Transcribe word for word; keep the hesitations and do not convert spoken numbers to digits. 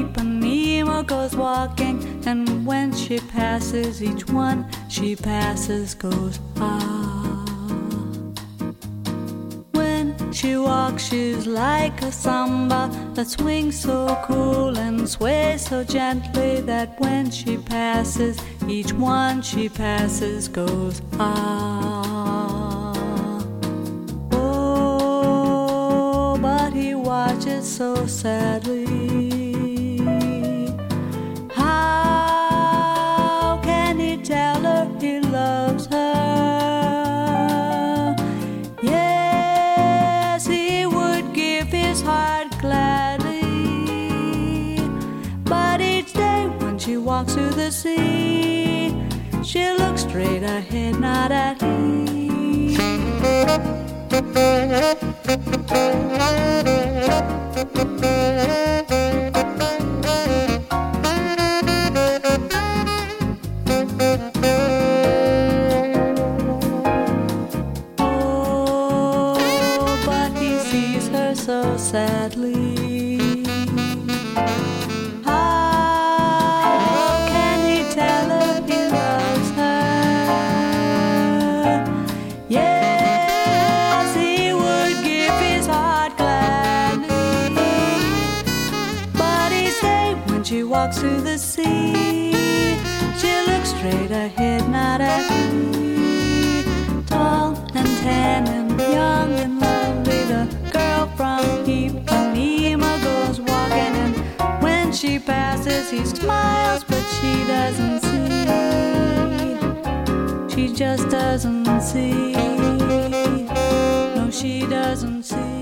Ipanema goes walking, and when she passes, each one she passes goes ah. When she walks, she's like a samba that swings so cool and sways so gently that when she passes, each one she passes goes ah. Oh, but he watches so sadly. How can he tell her he loves her? Yes, he would give his heart gladly. But each day when she walks through the sea, she looks straight ahead, not at me. Oh, but he sees her so sadly. She walks through the sea, she looks straight ahead, not at me. Tall and tan and young and lovely, the girl from Ipanema goes walking, and when she passes, he smiles, but she doesn't see. She just doesn't see. No, she doesn't see.